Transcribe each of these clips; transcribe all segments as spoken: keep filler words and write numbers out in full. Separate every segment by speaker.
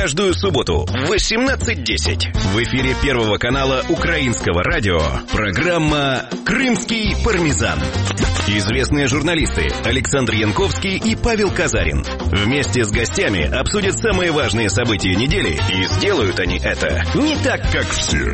Speaker 1: каждую субботу в восемнадцать десять в эфире Первого канала Украинского радио программа «Крымский пармезан». Известные журналисты Александр Янковский и Павел Казарин вместе с гостями обсудят самые важные события недели, и сделают они это не так, как все.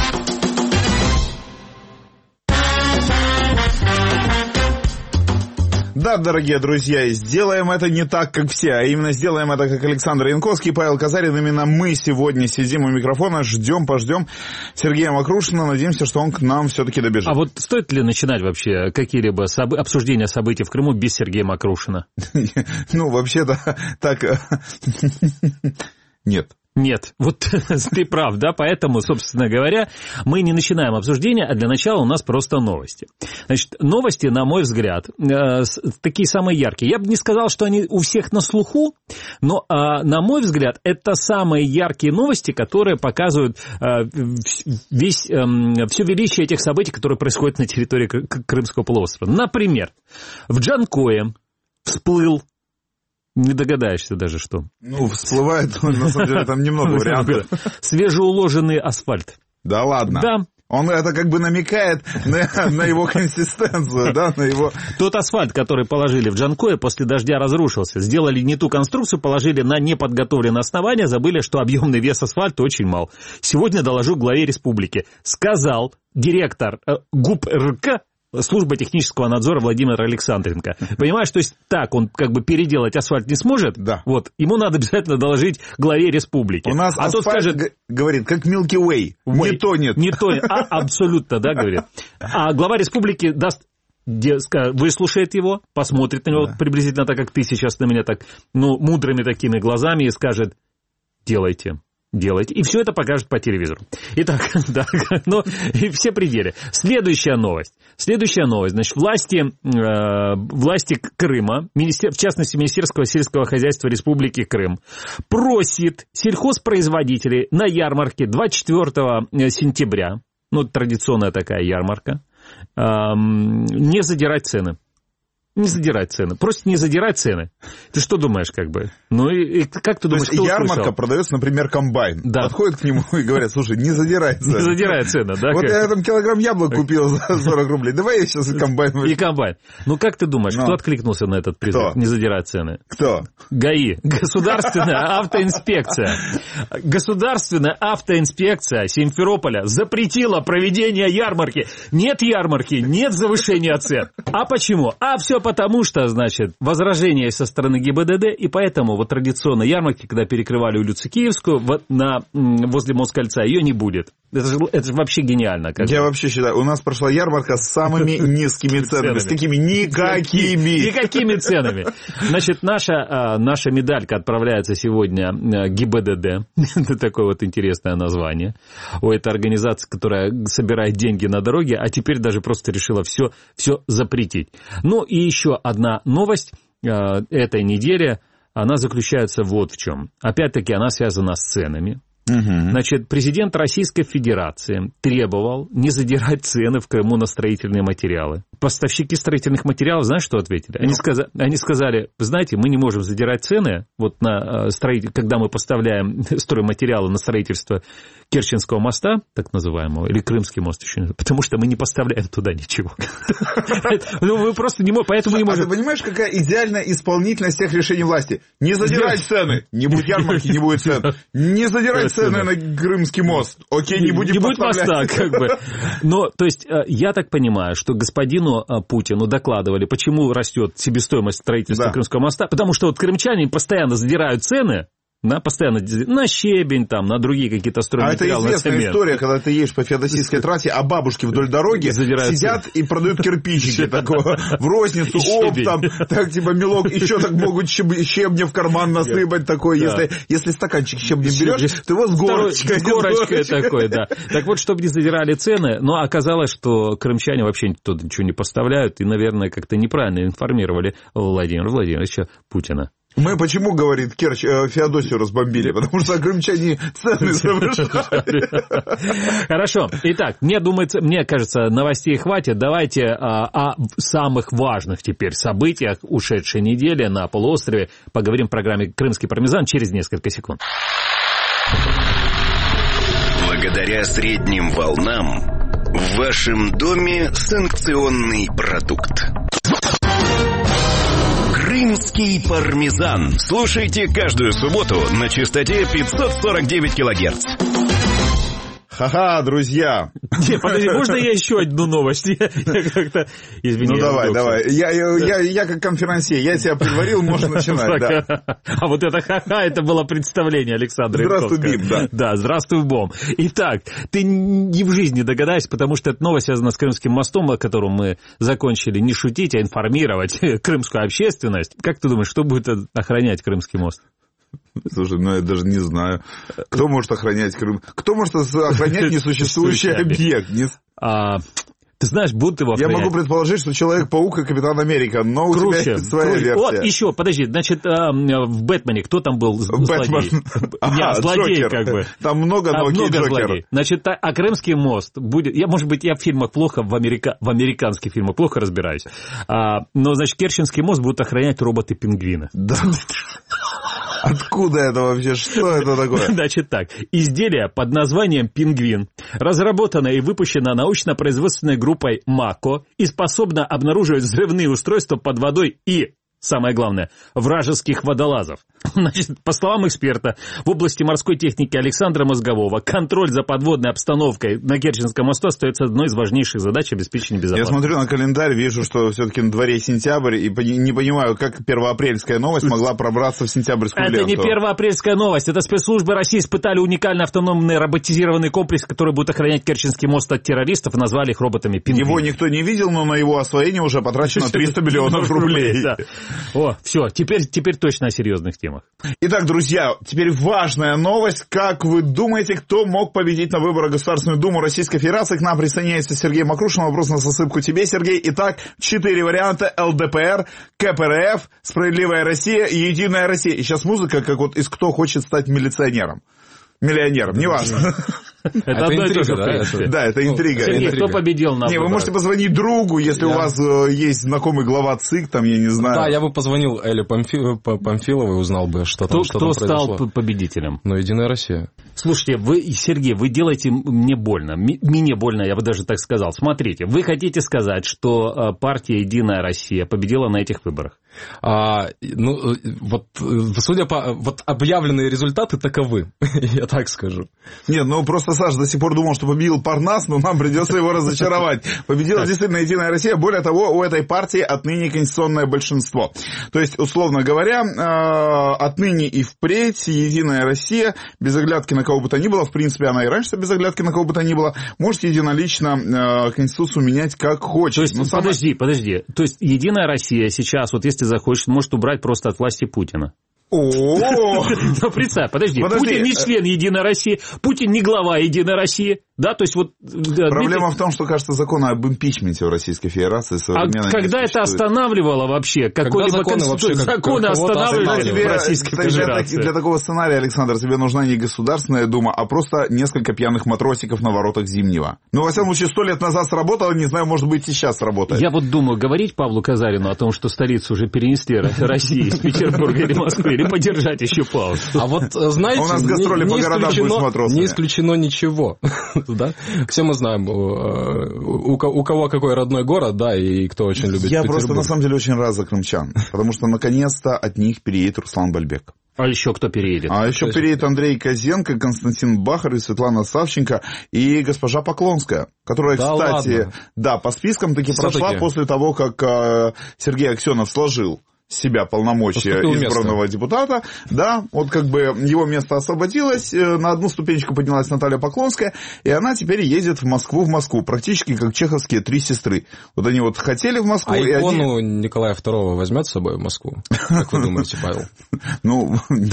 Speaker 2: Да, дорогие друзья, сделаем это не так, как все, а именно сделаем это, как Александр Янковский и Павел Казарин. Именно мы сегодня сидим у микрофона, ждем, пождем Сергея Макрушина, надеемся, что он к нам все-таки добежит.
Speaker 3: А вот стоит ли начинать вообще какие-либо соб... обсуждения событий в Крыму без Сергея Макрушина?
Speaker 2: Ну, вообще-то так... Нет.
Speaker 3: Нет, вот ты прав, да, поэтому, собственно говоря, мы не начинаем обсуждение, а для начала у нас просто новости. Значит, новости, на мой взгляд, э, такие самые яркие. Я бы не сказал, что они у всех на слуху, но, э, на мой взгляд, это самые яркие новости, которые показывают э, весь, э, все величие этих событий, которые происходят на территории Крымского полуострова. Например, в Джанкое всплыл... Не догадаешься даже, что.
Speaker 2: Ну, всплывает, на самом деле, там немного вариантов.
Speaker 3: Свежеуложенный асфальт.
Speaker 2: Да ладно?
Speaker 3: Да.
Speaker 2: Он это как бы намекает на, на его консистенцию, да, на его...
Speaker 3: Тот асфальт, который положили в Джанкое, после дождя разрушился. Сделали не ту конструкцию, положили на неподготовленное основание, забыли, что объемный вес асфальта очень мал. Сегодня доложу главе республики. Сказал директор э, ГУП-РК, служба технического надзора Владимир Александренко. Понимаешь, то есть так он как бы переделать асфальт не сможет,
Speaker 2: да.
Speaker 3: Вот, ему надо обязательно доложить главе республики.
Speaker 2: У нас
Speaker 3: а
Speaker 2: асфальт,
Speaker 3: тот скажет,
Speaker 2: говорит, как Milky Way,
Speaker 3: Way.
Speaker 2: не тонет.
Speaker 3: Не тонет, а, абсолютно, да, говорит. А глава республики даст, выслушает его, посмотрит на него, да. Приблизительно так, как ты сейчас на меня так, ну, мудрыми такими глазами и скажет, делайте. Делайте. И все это покажут по телевизору. Итак, да, ну, и все пределы. Следующая новость. Следующая новость. Значит, власти, э, власти Крыма, министер, в частности, Министерство сельского хозяйства Республики Крым, просит сельхозпроизводителей на ярмарке двадцать четвёртого сентября, ну, традиционная такая ярмарка, э, не задирать цены. Не задирать цены. Просто не задирать цены. Ты что думаешь, как бы? Ну и, и как ты думаешь,
Speaker 2: кто услышал? Ярмарка
Speaker 3: продается,
Speaker 2: например, комбайн.
Speaker 3: Да.
Speaker 2: Подходят к нему и говорят, слушай, не задирай цены.
Speaker 3: Не задирай цены, да?
Speaker 2: Вот я там килограмм яблок купил за сорок рублей. Давай я сейчас и комбайн.
Speaker 3: И комбайн. Ну как ты думаешь, кто откликнулся на этот призыв? Не задирать цены.
Speaker 2: Кто?
Speaker 3: ГАИ. Государственная автоинспекция. Государственная автоинспекция Симферополя запретила проведение ярмарки. Нет ярмарки, нет завышения цен. А почему? А все потому что, значит, возражения со стороны ГИБДД, и поэтому вот традиционно ярмарки, когда перекрывали улицу Киевскую, вот на, возле Москальца, ее не будет. Это же, это же вообще гениально. Как
Speaker 2: Я
Speaker 3: бы.
Speaker 2: вообще считаю, у нас прошла ярмарка с самыми низкими ценами. С какими? Никакими.
Speaker 3: Никакими ценами. Значит, наша, наша медалька отправляется сегодня ГИБДД. Это такое вот интересное название. У этой организации, которая собирает деньги на дороге, а теперь даже просто решила все, все запретить. Ну и еще одна новость э, этой недели, она заключается вот в чем. Опять-таки она связана с ценами. Угу. Значит, президент Российской Федерации требовал не задирать цены в Крыму на строительные материалы. Поставщики строительных материалов, знаешь, что ответили? Они, сказ... Они сказали, вы знаете, мы не можем задирать цены, вот на строитель... когда мы поставляем стройматериалы на строительство Керченского моста, так называемого, или Крымский мост еще, потому что мы не поставляем туда ничего. Ну, вы просто не можете, поэтому не можем.
Speaker 2: А ты понимаешь, какая идеальная исполнительность тех решений власти? Не задирать цены, не будет ярмарки, не будет цен. Не задирать цены на Крымский мост. Окей, не будем поставлять.
Speaker 3: Не будет моста, как бы. Но, то есть, я так понимаю, что господину Путину докладывали, почему растет себестоимость строительства Крымского моста, потому что вот крымчане постоянно задирают цены, на, постоянно на щебень, там, на другие какие-то стройматериалы.
Speaker 2: А это известная история, когда ты едешь по Феодосийской трассе, а бабушки вдоль дороги сидят и продают кирпичики такого в розницу, оптом, так типа мелок, еще так могут щебня в карман насыпать такой, если, если стаканчик щебня берешь, ты его с горочкой.
Speaker 3: С горочкой такой, да. Так вот, чтобы не задирали цены, но оказалось, что крымчане вообще тут ничего не поставляют и, наверное, как-то неправильно информировали Владимира Владимировича Путина.
Speaker 2: Мы почему, говорит, Керчь, Феодосию разбомбили? Потому что крымчане цены завышали.
Speaker 3: Хорошо. Итак, мне думается, мне кажется, новостей хватит. Давайте о самых важных теперь событиях ушедшей недели на полуострове поговорим в программе «Крымский пармезан» через несколько секунд.
Speaker 1: Благодаря средним волнам в вашем доме санкционный продукт. Крымский пармезан. Слушайте каждую субботу на частоте пятьсот сорок девять килогерц.
Speaker 2: Ха-ха, друзья.
Speaker 3: Не, подожди, можно я еще одну новость? Я, я как-то... Извини.
Speaker 2: Ну, давай, давай. Я, я, я, я как конферансье, я тебя предварил, можно начинать, да.
Speaker 3: А вот это ха-ха, это было представление Александра
Speaker 2: Здравствуй, Бим, да.
Speaker 3: Да, здравствуй, Бом. Итак, ты ни в жизни догадаешься, потому что эта новость связана с Крымским мостом, о котором мы закончили не шутить, а информировать крымскую общественность. Как ты думаешь, что будет охранять Крымский мост?
Speaker 2: Слушай, ну я даже не знаю. Кто может охранять Крым? Кто может охранять несуществующий объект? Не...
Speaker 3: А, ты знаешь, будут его охранять.
Speaker 2: Я могу предположить, что Человек-паук и Капитан Америка, но
Speaker 3: круче,
Speaker 2: у тебя есть своя
Speaker 3: круче.
Speaker 2: версия.
Speaker 3: Вот, еще, подожди, значит, в Бэтмене кто там был злодей?
Speaker 2: Бэтмен.
Speaker 3: Ага, злодей, Джокер. Как бы.
Speaker 2: Там много, но
Speaker 3: много
Speaker 2: Джокер.
Speaker 3: Злодей. Значит, а Крымский мост будет... Я, может быть, я в фильмах плохо, в, америка... в американских фильмах плохо разбираюсь. А, но, значит, Керченский мост будут охранять роботы-пингвины.
Speaker 2: Да. Откуда это вообще? Что это такое?
Speaker 3: Значит так, изделие под названием «Пингвин» разработано и выпущено научно-производственной группой МАКО и способно обнаруживать взрывные устройства под водой и, самое главное, вражеских водолазов. Значит, по словам эксперта в области морской техники Александра Мозгового, контроль за подводной обстановкой на Керченском мосту остается одной из важнейших задач обеспечения безопасности.
Speaker 2: Я смотрю на календарь, вижу, что все-таки на дворе сентябрь, и не понимаю, как первоапрельская новость могла пробраться в сентябрьскую
Speaker 3: это
Speaker 2: ленту.
Speaker 3: Это не первоапрельская новость, это спецслужбы России испытали уникальный автономный роботизированный комплекс, который будет охранять Керченский мост от террористов, и назвали их роботами-пингвинами.
Speaker 2: Его никто не видел, но на его освоение уже потрачено триста миллионов рублей.
Speaker 3: О, все, теперь, теперь точно о серьезных темах.
Speaker 2: Итак, друзья, теперь важная новость. Как вы думаете, кто мог победить на выборах в Государственную Думу Российской Федерации? К нам присоединяется Сергей Макрушин. Вопрос на засыпку тебе, Сергей. Итак, четыре варианта. эл дэ пэ эр, ка пэ эр эф, Справедливая Россия и Единая Россия. И сейчас музыка, как вот из «Кто хочет стать милиционером». Миллионером, неважно.
Speaker 3: Это, это одно и то же,
Speaker 2: да? Да, это интрига.
Speaker 3: Сергей, кто победил на
Speaker 2: Не, вы можете позвонить другу, если я... у вас э, есть знакомый глава ЦИК, там, я не знаю.
Speaker 4: Да, я бы позвонил Элле Памфи... Памфиловой и узнал бы, что там,
Speaker 3: кто,
Speaker 4: что
Speaker 3: кто
Speaker 4: там произошло.
Speaker 3: Кто стал победителем?
Speaker 4: Ну, Единая Россия.
Speaker 3: Слушайте, вы, Сергей, вы делаете мне больно. Мне больно, я бы даже так сказал. Смотрите, вы хотите сказать, что партия «Единая Россия» победила на этих выборах?
Speaker 4: А, ну, вот, судя по... Вот объявленные результаты таковы, я так скажу.
Speaker 2: Нет, ну просто Саша до сих пор думал, что победил Парнас, но нам придется его разочаровать. Победила действительно Единая Россия. Более того, у этой партии отныне конституционное большинство. То есть, условно говоря, отныне и впредь Единая Россия, без оглядки на кого бы то ни было, в принципе, она и раньше без оглядки на кого бы то ни было, может единолично Конституцию менять как хочет.
Speaker 3: То есть, но подожди, сама... подожди. То есть, Единая Россия сейчас, вот если захочет, может убрать просто от власти Путина.
Speaker 2: О,
Speaker 3: ну, представь, подожди, Путин не член Единой России, Путин не глава Единой России, да, то есть вот...
Speaker 2: Проблема в том, что, кажется, закон об импичменте в Российской Федерации современно.
Speaker 3: А когда это останавливало вообще? Какой-либо конституция, законы останавливали в Российской Федерации?
Speaker 2: Для такого сценария, Александр, тебе нужна не Государственная Дума, а просто несколько пьяных матросиков на воротах Зимнего. Ну, во всяком случае, сто лет назад сработало, не знаю, может быть, и сейчас сработает.
Speaker 3: Я вот думаю, говорить Павлу Казарину о том, что столицу уже перенесли России из Петербурга или Москвы, или подержать еще паузу.
Speaker 4: А вот, знаете,
Speaker 2: у нас гастроли по городам будут с матросами.
Speaker 4: Не исключено ничего. Да? Все мы знаем, у, у кого какой родной город, да, и кто очень любит
Speaker 2: Я
Speaker 4: Петербург.
Speaker 2: просто, на самом деле, очень рад за крымчан, потому что, наконец-то, от них переедет Руслан Бальбек.
Speaker 3: А еще кто переедет?
Speaker 2: А еще переедет Андрей Козенко, Константин Бахарев, Светлана Савченко и госпожа Поклонская, которая, да, кстати, ладно. да, по спискам таки Все-таки. прошла после того, как э, Сергей Аксенов сложил себя полномочия Поступил избранного место. депутата, да, вот как бы его место освободилось, на одну ступенечку поднялась Наталья Поклонская, и она теперь едет в Москву, в Москву, практически как чеховские три сестры. Вот они вот хотели в Москву.
Speaker 4: А икону
Speaker 2: они...
Speaker 4: Николая второго возьмет с собой в Москву? Как вы думаете, Павел?
Speaker 2: Ну,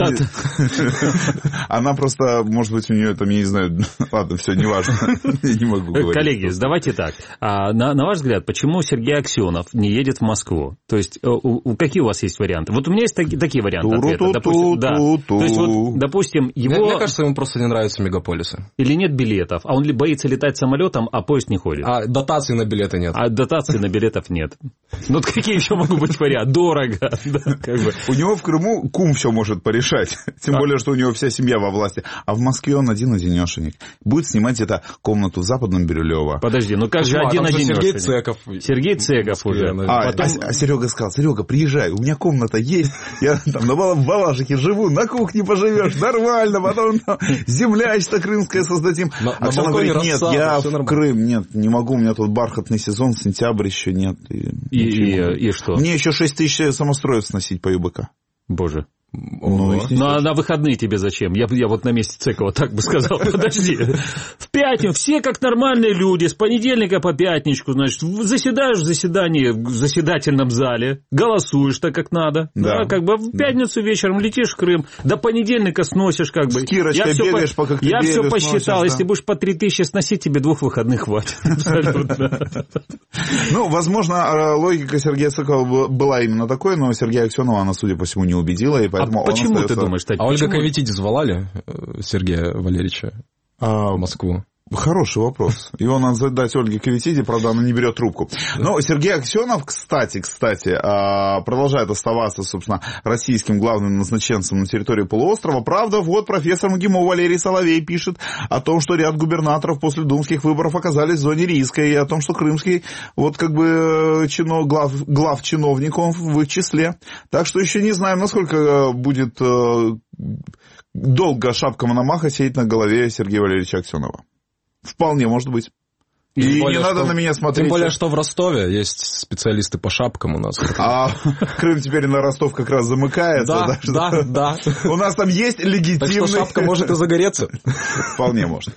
Speaker 2: она просто, может быть, у нее там, я не знаю, ладно, все, неважно, я не могу говорить.
Speaker 3: Коллеги, давайте так, на ваш взгляд, почему Сергей Аксенов не едет в Москву? То есть, какие у вас есть варианты? Вот у меня есть таки, такие варианты ответа. Допустим, да. То есть, вот, допустим, его...
Speaker 4: Мне, мне кажется, ему просто не нравятся мегаполисы.
Speaker 3: Или нет билетов, а он боится летать самолетом, а поезд не ходит.
Speaker 4: А дотаций на билеты нет.
Speaker 3: А дотаций на билетов нет. Ну, какие еще могут быть варианты? Дорого.
Speaker 2: У него в Крыму кум все может порешать. Тем а. более, что у него вся семья во власти. А в Москве он один-одинешенек. Будет снимать это комнату в Западном Бирюлево.
Speaker 3: Подожди, ну как же
Speaker 4: а,
Speaker 3: один-одинешенек?
Speaker 4: Сергей Цеков.
Speaker 3: Сергей Цеков уже.
Speaker 2: А, Потом... а, а Серега сказал: Серега, приезжай, у меня комната есть. Я там на Балашихе живу, на кухне поживешь, нормально. Потом там землячество крымское создадим.
Speaker 4: На,
Speaker 2: а Оксана говорит: нет, рассада, я в нормально. Крым, нет, не могу, у меня тут бархатный сезон, сентябрь еще нет.
Speaker 3: И, и, и, и что?
Speaker 2: Мне еще шесть тысяч самостроев сносить по ЮБК.
Speaker 3: Боже. Ну, ну, а на выходные тебе зачем? Я, я вот на месте Цекова так бы сказал. Подожди. В пятницу все как нормальные люди, с понедельника по пятничку, значит, заседаешь в заседании в заседательном зале, голосуешь так, как надо. Да. Да, как бы в пятницу вечером летишь в Крым, до понедельника сносишь, как бы.
Speaker 2: С Кирочкой я бегаешь все, по коктейлю.
Speaker 3: Я все посчитал, сносишь, если да? будешь по три тысячи сносить, тебе двух выходных хватит. Абсолютно.
Speaker 2: Ну, возможно, логика Сергея Цекова была именно такой, но Сергея Аксенова она, судя по всему, не убедила, и поэтому.
Speaker 3: А почему остается... ты думаешь, так?
Speaker 4: А Ольга Кавитиди звала Сергея Валерьевича а... в Москву?
Speaker 2: Хороший вопрос. Его надо задать Ольге Кавитиди, правда, она не берет трубку. Но Сергей Аксенов, кстати, кстати, продолжает оставаться, собственно, российским главным назначенцем на территории полуострова. Правда, вот профессор МГИМО Валерий Соловей пишет о том, что ряд губернаторов после думских выборов оказались в зоне риска, и о том, что крымский, вот как бы, чино, глав, глав чиновников в их числе. Так что еще не знаем, насколько будет долго шапка Мономаха сеять на голове Сергея Валерьевича Аксенова. Вполне может быть. И, и более, не надо на меня смотреть.
Speaker 4: Тем более, что в Ростове есть специалисты по шапкам у нас.
Speaker 2: А Крым теперь на Ростов как раз замыкается.
Speaker 4: Да, да, да.
Speaker 2: У нас там есть легитимный...
Speaker 4: Так что шапка может и загореться.
Speaker 2: Вполне может.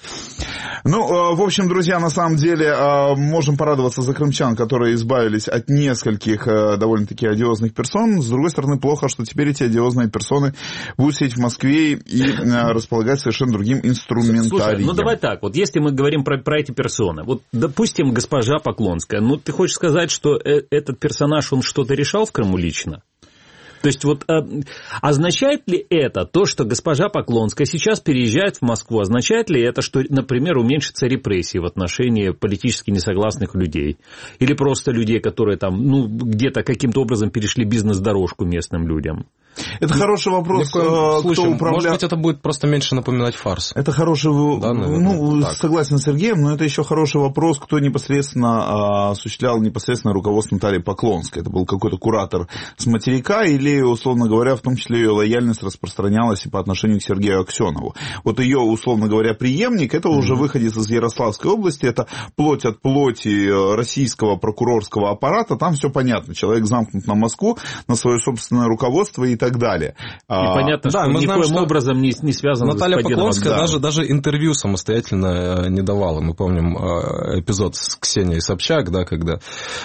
Speaker 2: Ну, в общем, друзья, на самом деле, можем порадоваться за крымчан, которые избавились от нескольких довольно-таки одиозных персон. С другой стороны, плохо, что теперь эти одиозные персоны будут сидеть в Москве и располагать совершенно другим инструментарием.
Speaker 3: Слушай, ну давай так, вот если мы говорим про, про эти персоны, вот допустим, госпожа Поклонская, ну ты хочешь сказать, что этот персонаж, он что-то решал в Крыму лично? То есть вот а, означает ли это то, что госпожа Поклонская сейчас переезжает в Москву, означает ли это, что, например, уменьшатся репрессии в отношении политически несогласных людей? Или просто людей, которые там, ну, где-то каким-то образом перешли бизнес-дорожку местным людям?
Speaker 2: Это хороший вопрос,
Speaker 4: кто управляет... Может быть, это будет просто меньше напоминать фарс.
Speaker 2: Это хороший... Да, ну, так. Согласен с Сергеем, но это еще хороший вопрос, кто непосредственно осуществлял непосредственно руководство Натальи Поклонской. Это был какой-то куратор с материка, или, условно говоря, в том числе ее лояльность распространялась и по отношению к Сергею Аксенову. Вот ее, условно говоря, преемник, это mm-hmm. уже выходец из Ярославской области, это плоть от плоти российского прокурорского аппарата, там все понятно. Человек замкнут на Москву, на свое собственное руководство и так далее.
Speaker 3: И а, понятно, да, что мы никоим знаем, образом не, не связано
Speaker 4: Наталья
Speaker 3: с господином.
Speaker 4: Поклонская
Speaker 3: да.
Speaker 4: даже, даже интервью самостоятельно не давала. Мы помним эпизод с Ксенией Собчак, да, когда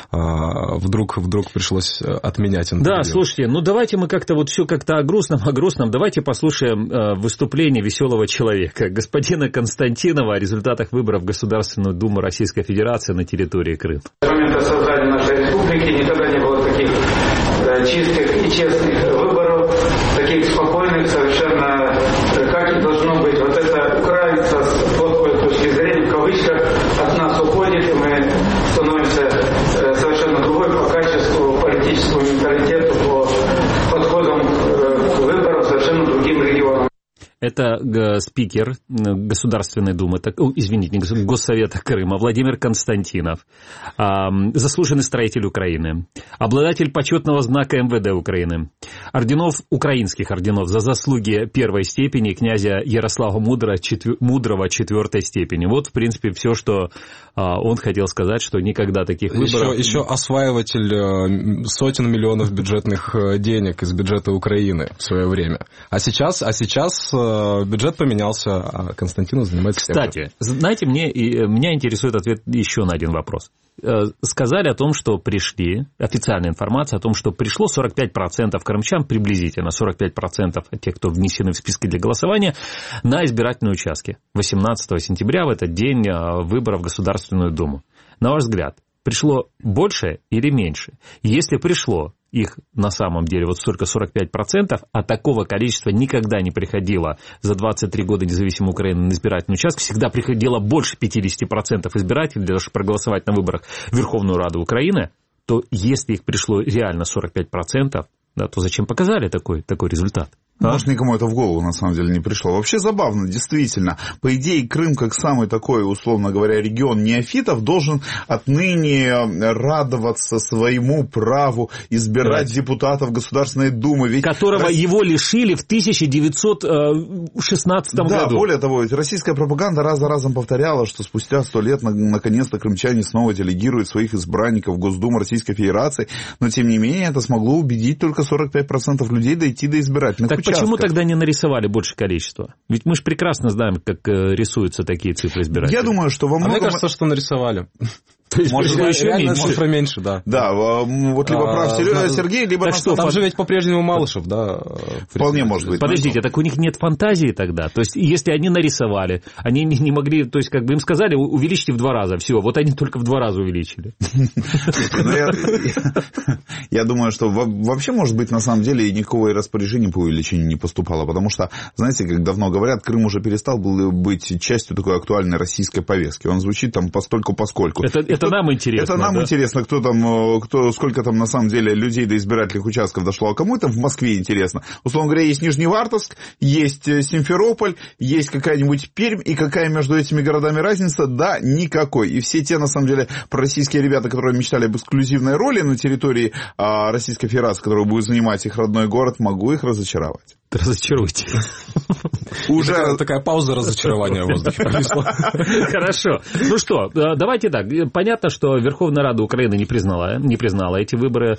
Speaker 4: вдруг, вдруг пришлось отменять интервью.
Speaker 3: Да, слушайте, ну давайте мы как-то вот все как-то о грустном, о грустном. Давайте послушаем выступление веселого человека, господина Константинова, о результатах выборов в Государственную Думу Российской Федерации на территории Крыма.
Speaker 5: С момента создания нашей республики никогда не было таких чистых и честных выборов, таких спокойных совершенно, как и должно быть. Вот это украинца с плохой точки зрения, в кавычках, от нас уходит, и мы становимся совершенно другой по качеству политического менталитета, по подходам к выборам совершенно другим регионам.
Speaker 3: Это спикер Государственной Думы, так, извините, не Госсовета Крыма Владимир Константинов, заслуженный строитель Украины, обладатель почетного знака эм вэ дэ Украины, орденов, украинских орденов за заслуги первой степени князя Ярослава Мудрого, четвер, Мудрого четвертой степени. Вот, в принципе, все, что он хотел сказать, что никогда таких выборов...
Speaker 4: Еще, еще осваиватель сотен миллионов бюджетных денег из бюджета Украины в свое время. А сейчас... А сейчас бюджет поменялся, а Константинов занимается...
Speaker 3: Кстати, знаете, мне, меня интересует ответ еще на один вопрос. Сказали о том, что пришли, официальная информация о том, что пришло сорок пять процентов крымчан, приблизительно сорок пять процентов тех, кто внесены в списки для голосования, на избирательные участки. восемнадцатого сентября, в этот день выборов в Государственную Думу. На ваш взгляд, пришло больше или меньше? Если пришло их на самом деле вот столько сорок пять процентов, а такого количества никогда не приходило за двадцать три года независимой Украины на избирательный участок, всегда приходило больше пятьдесят процентов избирателей для того, чтобы проголосовать на выборах в Верховную Раду Украины, то если их пришло реально сорок пять процентов, да, то зачем показали такой, такой результат?
Speaker 2: Может, а? Никому это в голову, на самом деле, не пришло. Вообще забавно, действительно. По идее, Крым, как самый такой, условно говоря, регион неофитов, должен отныне радоваться своему праву избирать да. депутатов Государственной Думы. Ведь
Speaker 3: которого Россия... его лишили в тысяча девятьсот шестнадцатом
Speaker 2: да,
Speaker 3: году.
Speaker 2: Да, более того, ведь российская пропаганда раз за разом повторяла, что спустя сто лет наконец-то крымчане снова делегируют своих избранников в Госдуму Российской Федерации. Но, тем не менее, это смогло убедить только сорок пять процентов людей дойти до избирательных
Speaker 3: так
Speaker 2: участков.
Speaker 3: Почему тогда не нарисовали больше количества? Ведь мы же прекрасно знаем, как рисуются такие цифры избирателей.
Speaker 2: Я думаю, что во многом...
Speaker 4: А мне кажется, что нарисовали.
Speaker 3: То есть, может, еще
Speaker 4: реально
Speaker 3: меньше.
Speaker 4: Цифра меньше, да.
Speaker 2: Да, вот либо а, прав Сергей, либо...
Speaker 3: Так что,
Speaker 4: там же ведь по-прежнему Малышев, да?
Speaker 2: Вполне может быть.
Speaker 3: Подождите, так у них нет фантазии тогда? То есть, если они нарисовали, они не могли, то есть, как бы им сказали, увеличьте в два раза, все, вот они только в два раза увеличили.
Speaker 2: Я думаю, что вообще, может быть, на самом деле никакого распоряжения по увеличению не поступало, потому что, знаете, как давно говорят, Крым уже перестал быть частью такой актуальной российской повестки. Он звучит там постольку-поскольку.
Speaker 3: Это нам интересно.
Speaker 2: Это нам
Speaker 3: да?
Speaker 2: интересно, кто там, кто, сколько там на самом деле людей до избирательных участков дошло, а кому это в Москве интересно. Условно говоря, есть Нижневартовск, есть Симферополь, есть какая-нибудь Пермь, и какая между этими городами разница? Да, никакой. И все те, на самом деле, пророссийские ребята, которые мечтали об эксклюзивной роли на территории а, Российской Федерации, которую будет занимать их родной город, могу их разочаровать.
Speaker 3: Разочаруйте.
Speaker 4: Уже такая, такая пауза разочарования в воздухе повисла.
Speaker 3: Хорошо. Ну что, давайте так. Понятно, что Верховная Рада Украины не признала, не признала эти выборы,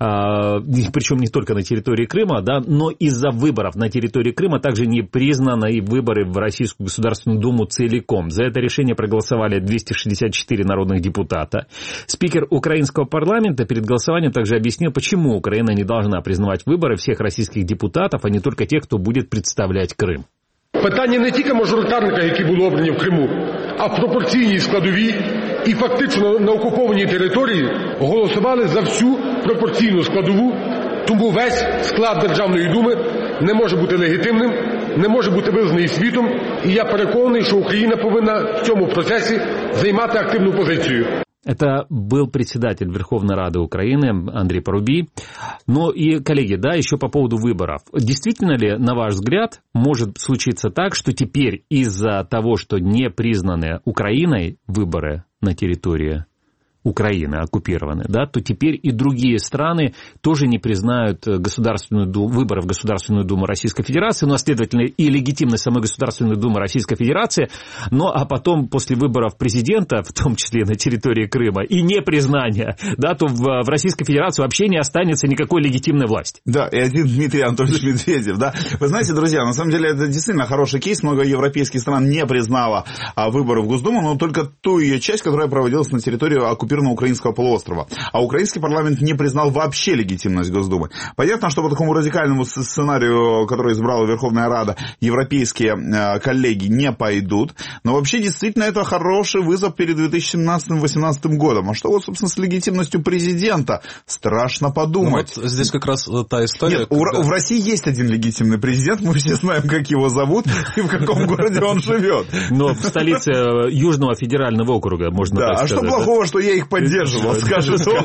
Speaker 3: причем не только на территории Крыма, да, но из-за выборов на территории Крыма также не признаны и выборы в Российскую Государственную Думу целиком. За это решение проголосовали двести шестьдесят четыре народных депутата. Спикер украинского парламента перед голосованием также объяснил, почему Украина не должна признавать выборы всех российских депутатов, а не только тех, хто буде представляти Крим.
Speaker 6: Питання не тільки мажоритарника, які були обрані в Криму, а в пропорційній складовій і фактично на окупованій території голосували за всю пропорційну складову, тому весь склад Державної Думи не може бути легітимним, не може бути визнаний світом, і я переконаний, що Україна повинна в цьому процесі займати активну позицію.
Speaker 3: Это был председатель Верховной Рады Украины Андрей Парубий. Ну и, коллеги, да, еще по поводу выборов. Действительно ли, на ваш взгляд, может случиться так, что теперь из-за того, что не признаны Украиной выборы на территории Украины оккупированы, да, то теперь и другие страны тоже не признают Государственную Думу, выборы в Государственную Думу Российской Федерации, ну, а следовательно, и легитимность самой Государственной Думы Российской Федерации, ну, а потом после выборов президента, в том числе на территории Крыма, и непризнания, да, то в, в Российской Федерации вообще не останется никакой легитимной власти.
Speaker 2: Да, и один Дмитрий Анатольевич Медведев, да. Вы знаете, друзья, на самом деле это действительно хороший кейс, много европейских стран не признало а, выборы в Госдуму, но только ту ее часть, которая проводилась на территории оккупированного украинского полуострова. А украинский парламент не признал вообще легитимность Госдумы. Понятно, что по такому радикальному сценарию, который избрала Верховная Рада, европейские э, коллеги не пойдут. Но вообще действительно это хороший вызов перед две тысячи семнадцатым — две тысячи восемнадцатым годом. А что вот, собственно, с легитимностью президента? Страшно подумать.
Speaker 4: Ну, вот здесь как раз та история.
Speaker 2: Нет, когда... в России есть один легитимный президент, мы все знаем, как его зовут и в каком городе он живет.
Speaker 3: Но в столице Южного федерального округа, можно так сказать.
Speaker 2: Да, а что плохого, что я их поддерживал, скажет он,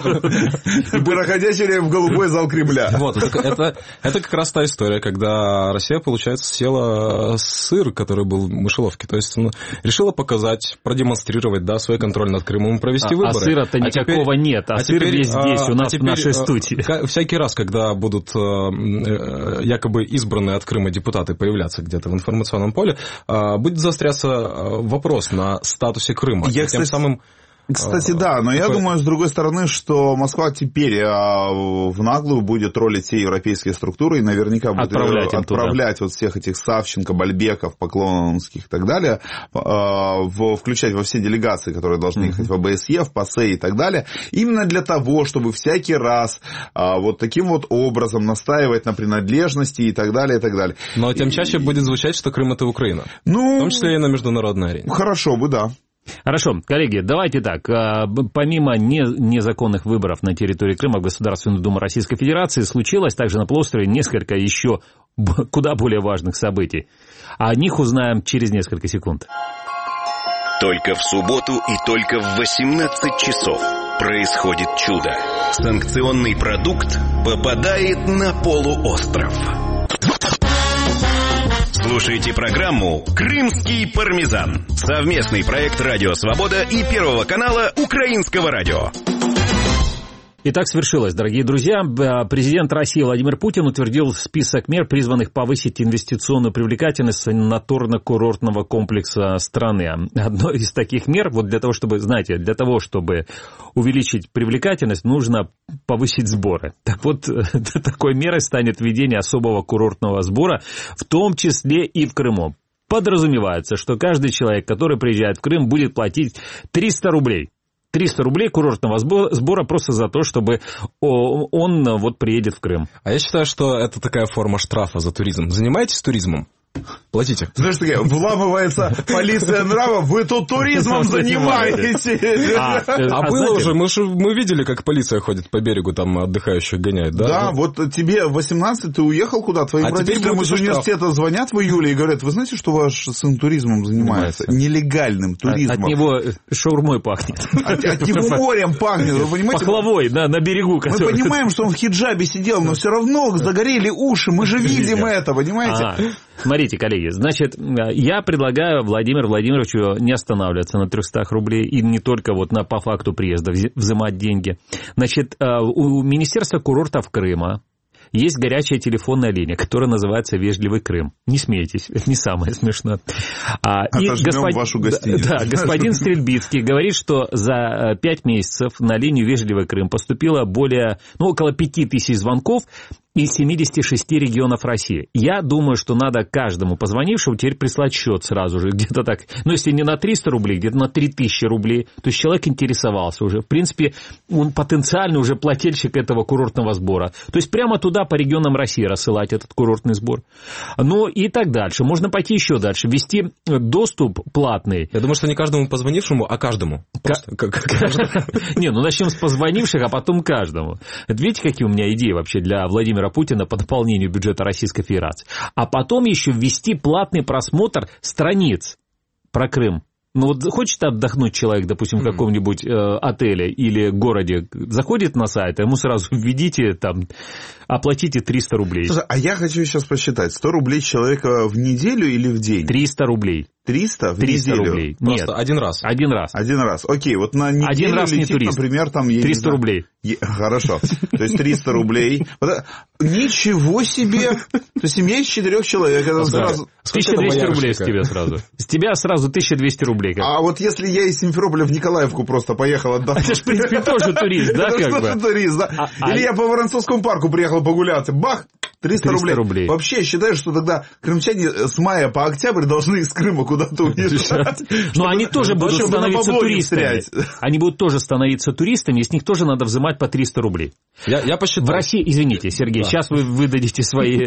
Speaker 2: проходящий в голубой зал Кремля.
Speaker 4: Вот, это, это, это как раз та история, когда Россия, получается, съела сыр, который был в мышеловке. То есть, ну, решила показать, продемонстрировать, да, свой контроль над Крымом и провести
Speaker 3: а,
Speaker 4: выборы.
Speaker 3: А сыра-то а никакого теперь, нет, а, а сыр теперь, весь здесь, у нас а теперь, в нашей студии.
Speaker 4: Всякий раз, когда будут якобы избранные от Крыма депутаты появляться где-то в информационном поле, будет заостряться вопрос на статусе Крыма.
Speaker 2: Я,
Speaker 4: тем
Speaker 2: кстати...
Speaker 4: самым
Speaker 2: Кстати, да, но я думаю, с другой стороны, что Москва теперь в наглую будет троллить все европейские структуры и наверняка будет
Speaker 3: отправлять,
Speaker 2: отправлять вот всех этих Савченко, Бальбеков, Поклонских и так далее, включать во все делегации, которые должны ехать в ОБСЕ, в ПАСЕ и так далее, именно для того, чтобы всякий раз вот таким вот образом настаивать на принадлежности и так далее, и так далее.
Speaker 4: Но тем чаще будет звучать, что Крым — это Украина. Ну, в том числе и на международной арене.
Speaker 2: Хорошо бы, да.
Speaker 3: Хорошо, коллеги, давайте так. Помимо незаконных выборов на территории Крыма в Государственную Думу Российской Федерации случилось также на полуострове несколько еще куда более важных событий. О них узнаем через несколько секунд.
Speaker 1: Только в субботу и только в восемнадцать часов. происходит чудо. Санкционный продукт попадает на полуостров. Слушайте программу «Крымский пармезан». Совместный проект «Радио Свобода» и Первого канала Украинского радио.
Speaker 3: Итак, свершилось, дорогие друзья. Президент России Владимир Путин утвердил список мер, призванных повысить инвестиционную привлекательность санаторно-курортного комплекса страны. Одной из таких мер, вот для того, чтобы, знаете, для того, чтобы увеличить привлекательность, нужно повысить сборы. Так вот, такой мерой станет введение особого курортного сбора, в том числе и в Крыму. Подразумевается, что каждый человек, который приезжает в Крым, будет платить триста рублей. триста рублей курортного сбора просто за то, чтобы он вот приедет в Крым.
Speaker 4: А я считаю, что это такая форма штрафа за туризм. Занимаетесь туризмом? Платите.
Speaker 2: Знаешь, такая, вламывается полиция нрава, вы тут туризмом занимаетесь.
Speaker 4: А, а, а было уже, мы, мы видели, как полиция ходит по берегу, там отдыхающих гоняет, да?
Speaker 2: Да, ну, вот тебе восемнадцать, ты уехал куда? Твоим а родителям из университета штраф. Звонят в июле и говорят, вы знаете, что ваш сын туризмом занимается? Нелегальным туризмом.
Speaker 3: От, от него шаурмой пахнет.
Speaker 2: От, от него морем пахнет, вы понимаете?
Speaker 3: Пахлавой, да, на берегу.
Speaker 2: Мы понимаем, что он в хиджабе сидел, но все равно загорели уши, мы же видим это, понимаете?
Speaker 3: Смотрите, коллеги, значит, я предлагаю Владимиру Владимировичу не останавливаться на трехстах рублей и не только вот на, по факту приезда взимать деньги. Значит, у Министерства курортов Крыма есть горячая телефонная линия, которая называется «Вежливый Крым». Не смейтесь, это не самое смешное. А, и
Speaker 2: господ... вашу гостиницу.
Speaker 3: Да, господин Стрельбицкий говорит, что за пять месяцев на линию «Вежливый Крым» поступило более, ну, около пяти тысяч звонков из семидесяти шести регионов России. Я думаю, что надо каждому позвонившему теперь прислать счет сразу же, где-то так, ну, если не на триста рублей, где-то на три тысячи рублей. То есть человек интересовался уже. В принципе, он потенциально уже плательщик этого курортного сбора. То есть прямо туда по регионам России рассылать этот курортный сбор. Ну и так дальше. Можно пойти еще дальше. Ввести доступ платный.
Speaker 4: Я думаю, что не каждому позвонившему, а каждому.
Speaker 3: Не, ну начнем с позвонивших, а потом каждому. Видите, какие у меня идеи вообще для Владимира Путина по дополнению бюджета Российской Федерации. А потом еще ввести платный просмотр страниц про Крым. Ну вот хочет отдохнуть человек, допустим, в каком-нибудь э, отеле или городе, заходит на сайт, ему сразу введите там, оплатите триста рублей.
Speaker 2: Слушай, а я хочу сейчас посчитать, сто рублей человека в неделю или в день?
Speaker 3: триста рублей.
Speaker 2: триста в
Speaker 3: триста
Speaker 2: неделю?
Speaker 3: Рублей.
Speaker 4: Просто
Speaker 3: Нет.
Speaker 4: один раз.
Speaker 3: Один раз.
Speaker 2: Один раз. Окей, вот на неделю
Speaker 3: один раз
Speaker 2: летит,
Speaker 3: не турист.
Speaker 2: Например, там...
Speaker 3: триста рублей.
Speaker 2: Е... Хорошо. То есть триста рублей. Ничего себе! То есть семья из четырех человек. Это сразу...
Speaker 3: тысяча двести рублей с тебя сразу. С тебя сразу тысяча двести рублей.
Speaker 2: А вот если я из Симферополя в Николаевку просто поехал отдохнуть...
Speaker 3: Это же, в принципе, тоже турист, да?
Speaker 2: Это тоже турист, да. Или я по Воронцовскому парку приехал погуляться. Бах! триста рублей. Вообще, я считаю, что тогда крымчане с мая по октябрь должны из Крыма куда-то уезжать.
Speaker 3: Но они тоже будут становиться туристами. Они будут тоже становиться туристами, и с них тоже надо взимать по триста рублей.
Speaker 4: Я, я посчитал.
Speaker 3: В России, извините, Сергей, да. Сейчас вы выдадите свои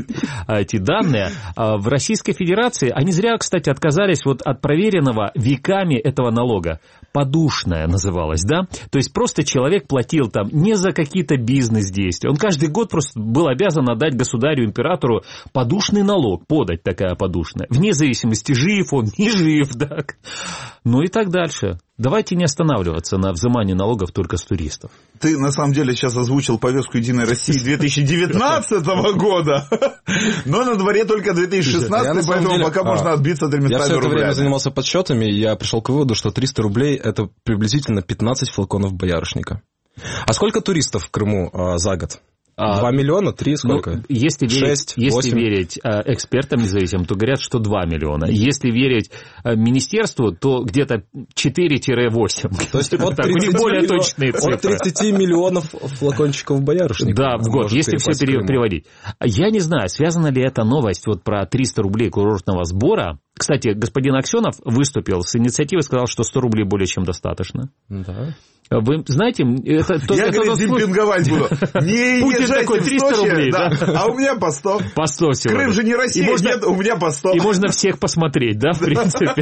Speaker 3: эти данные. В Российской Федерации, они зря, кстати, отказались вот от проверенного веками этого налога. Подушная называлась, да? То есть просто человек платил там не за какие-то бизнес-действия. Он каждый год просто был обязан отдать государю, императору подушный налог, подать такая подушная. Вне зависимости, жив он, не жив, так. Ну и так дальше. Давайте не останавливаться на взимании налогов только с туристов.
Speaker 2: Ты, на самом деле, сейчас озвучил повестку «Единой России» две тысячи девятнадцатого года, но на дворе только две тысячи шестнадцатый, поэтому деле, пока а, можно отбиться тремястами рублями.
Speaker 4: Я все это время занимался подсчетами, и я пришел к выводу, что триста рублей – это приблизительно пятнадцать флаконов боярышника. А сколько туристов в Крыму а, за год? Два миллиона? Три? Сколько?
Speaker 3: Ну, если верить, шесть, если верить э, экспертам независимым, то говорят, что два миллиона. Если верить э, министерству, то где-то четыре-восемь. То есть
Speaker 4: от тридцати более точные цифры. От тридцати миллионов флакончиков боярышника.
Speaker 3: Да, в год, если все переводить. Я не знаю, связана ли эта новость вот про триста рублей курортного сбора. Кстати, господин Аксенов выступил с инициативой, сказал, что сто рублей более чем достаточно. Да. Вы знаете, это...
Speaker 2: Я, это говорит, демпинговать буду. Не езжайте в Сочи, да. А у меня по сто.
Speaker 3: По сто сегодня.
Speaker 2: Крым же не Россия, можно, нет, у меня по сто.
Speaker 3: И можно всех посмотреть, да, в принципе.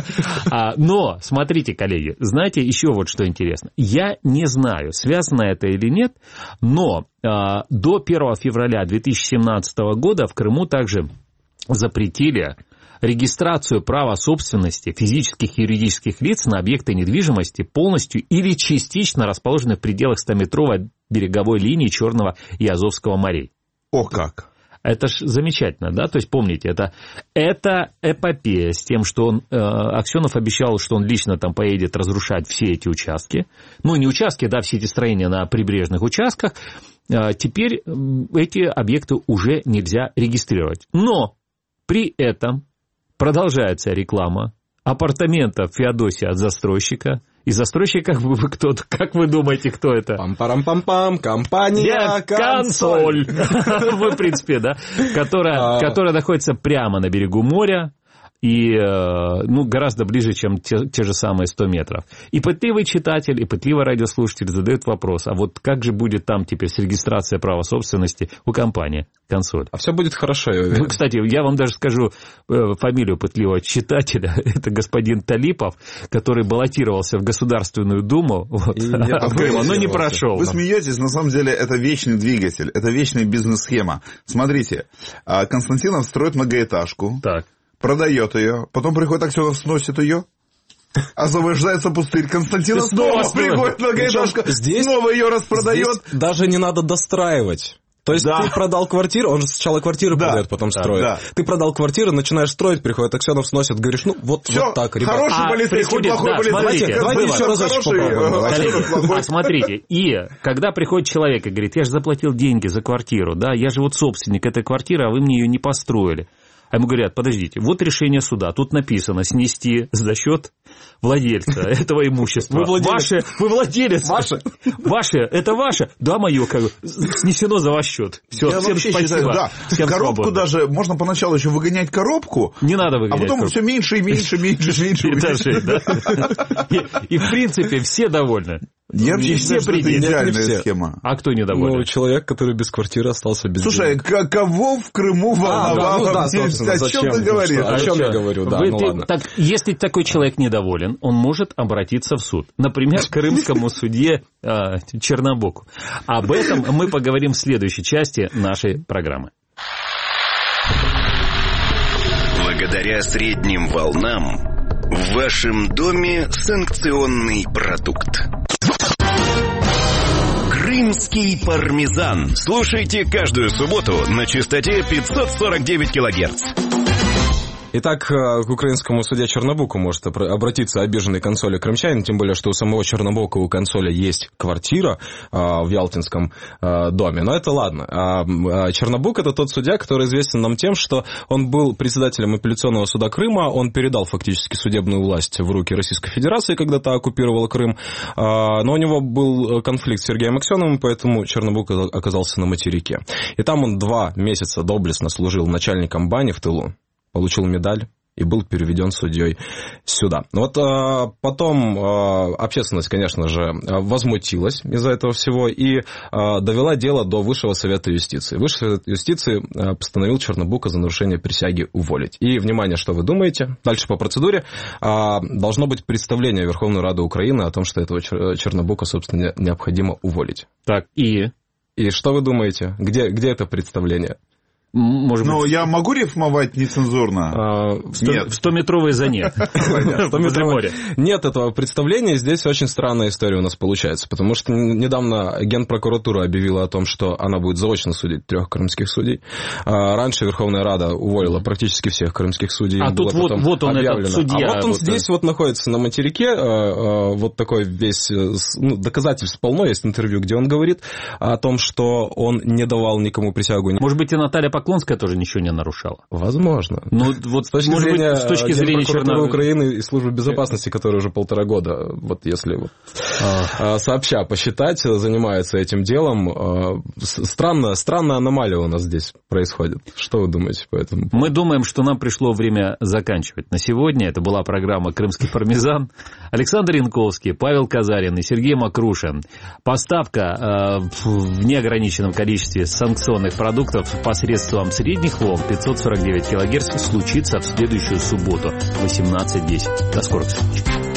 Speaker 3: Но, смотрите, коллеги, знаете, еще вот что интересно. Я не знаю, связано это или нет, но до первого февраля две тысячи семнадцатого года в Крыму также запретили регистрацию права собственности физических и юридических лиц на объекты недвижимости полностью или частично расположенные в пределах стометровой береговой линии Черного и Азовского морей.
Speaker 2: О как!
Speaker 3: Это ж замечательно, да? То есть, помните, это, это эпопея с тем, что он, э, Аксенов обещал, что он лично там поедет разрушать все эти участки. Ну, не участки, да, все эти строения на прибрежных участках. Э, теперь эти объекты уже нельзя регистрировать. Но при этом продолжается реклама апартаментов Феодосия от застройщика. И застройщик, как вы, кто, как вы думаете, кто это?
Speaker 4: Пам-парам-пам-пам, компания «Консоль».
Speaker 3: Вы, в принципе, да. Которая, которая находится прямо на берегу моря. И ну, гораздо ближе, чем те, те же самые сто метров. И пытливый читатель, и пытливый радиослушатель задают вопрос, а вот как же будет там теперь с регистрацией права собственности у компании «Консоль»? А
Speaker 4: все будет хорошо, я уверен.
Speaker 3: Ну, кстати, я вам даже скажу фамилию пытливого читателя. Это господин Талипов, который баллотировался в Государственную Думу, вот, а Крыма, но не прошел.
Speaker 2: Вы смеетесь, на самом деле это вечный двигатель, это вечная бизнес-схема. Смотрите, Константинов строит многоэтажку.
Speaker 3: Так.
Speaker 2: Продает ее, потом приходит Аксенов, сносит ее, освобождается пустырь. Константинов снова, снова приходит многоэтажка, здесь, снова ее распродает.
Speaker 4: Здесь даже не надо достраивать. То есть да. Ты продал квартиру, он же сначала квартиру да. продает, потом да, строит. Да. Ты продал квартиру, начинаешь строить, приходит Аксенов, сносит, говоришь, ну вот, вот так, ребят.
Speaker 2: Хороший а полицейский, плохой да, полицейский.
Speaker 3: Смотрите,
Speaker 4: давайте еще разочек попробуем.
Speaker 3: А смотрите, и когда приходит человек и говорит, я же заплатил деньги за квартиру, да, я же вот собственник этой квартиры, а вы мне ее не построили. А ему говорят, подождите, вот решение суда, тут написано снести за счет владельца этого имущества.
Speaker 4: Вы владелец.
Speaker 3: Ваше, вы владелец.
Speaker 4: Ваше.
Speaker 3: Ваше, это ваше. Да, мое, как бы, снесено за ваш счет. Все,
Speaker 2: я всем спасибо. Считаю, да.
Speaker 3: Всем
Speaker 2: коробку
Speaker 3: свободно.
Speaker 2: Даже, можно поначалу еще выгонять коробку.
Speaker 3: Не надо выгонять
Speaker 2: А потом
Speaker 3: коробку.
Speaker 2: Все меньше и меньше, меньше, меньше.
Speaker 3: Этажей, да. И, в принципе, все довольны.
Speaker 2: Я вообще считаю, что это идеальная схема.
Speaker 3: А кто недоволен?
Speaker 4: Ну, человек, который без квартиры остался без
Speaker 2: Слушай,
Speaker 4: денег.
Speaker 2: Слушай, кого в Крыму волновало?
Speaker 4: А, да, ну, да,
Speaker 2: о чем ты говоришь?
Speaker 4: О чем я говорю, да,
Speaker 3: Вы,
Speaker 4: ну
Speaker 3: ты,
Speaker 4: ладно.
Speaker 3: Так, если такой человек недоволен, он может обратиться в суд. Например, к крымскому судье э, Чернобоку. Об этом мы поговорим в следующей части нашей программы.
Speaker 1: Благодаря средним волнам в вашем доме санкционный продукт. Крымский пармезан. Слушайте каждую субботу на частоте пятьсот сорок девять килогерц.
Speaker 4: Итак, к украинскому судье Чернобоку может обратиться обиженный консоли крымчанин, тем более, что у самого Чернобока у консоля есть квартира а, в Ялтинском а, доме. Но это ладно. А, а Чернобок – это тот судья, который известен нам тем, что он был председателем апелляционного суда Крыма, он передал фактически судебную власть в руки Российской Федерации, когда та оккупировала Крым, а, но у него был конфликт с Сергеем Аксеновым, поэтому Чернобок оказался на материке. И там он два месяца доблестно служил начальником бани в тылу, получил медаль и был переведен судьей сюда. Вот а, потом а, общественность, конечно же, возмутилась из-за этого всего и а, довела дело до Высшего Совета юстиции. Высший Совет юстиции а, постановил Чернобока за нарушение присяги уволить. И, внимание, что вы думаете? Дальше по процедуре а, должно быть представление Верховной Рады Украины о том, что этого Чернобока, собственно, необходимо уволить.
Speaker 3: Так, и?
Speaker 4: И что вы думаете? Где, где это представление?
Speaker 3: Может
Speaker 2: Но
Speaker 3: быть...
Speaker 2: я могу рифмовать нецензурно?
Speaker 3: А, в стометровой зоне.
Speaker 4: Нет этого представления. Здесь очень странная история у нас получается. Потому что недавно Генпрокуратура объявила о том, что она будет заочно судить трех крымских судей. Раньше Верховная Рада уволила практически всех крымских судей.
Speaker 3: А тут вот, вот он, этот судья.
Speaker 4: А вот он вот здесь вот находится на материке. Вот такой весь... Ну, доказательств полно. Есть интервью, где он говорит о том, что он не давал никому присягу.
Speaker 3: Может быть, и Наталья Поклонская тоже ничего не нарушала.
Speaker 4: Возможно.
Speaker 3: Ну, вот
Speaker 4: с точки зрения,
Speaker 3: быть, с точки зрения
Speaker 4: Черно... Украины и Службы безопасности, которая уже полтора года, вот если вот, а. сообща посчитать, занимается этим делом. Странная, странная аномалия у нас здесь происходит. Что вы думаете по этому?
Speaker 3: Мы думаем, что нам пришло время заканчивать. На сегодня это была программа «Крымский пармезан». Александр Янковский, Павел Казарин и Сергей Макрушин. Поставка э, в неограниченном количестве санкционных продуктов посредством средних волн пятьсот сорок девять килогерц случится в следующую субботу в восемнадцать десять. До скорых встреч.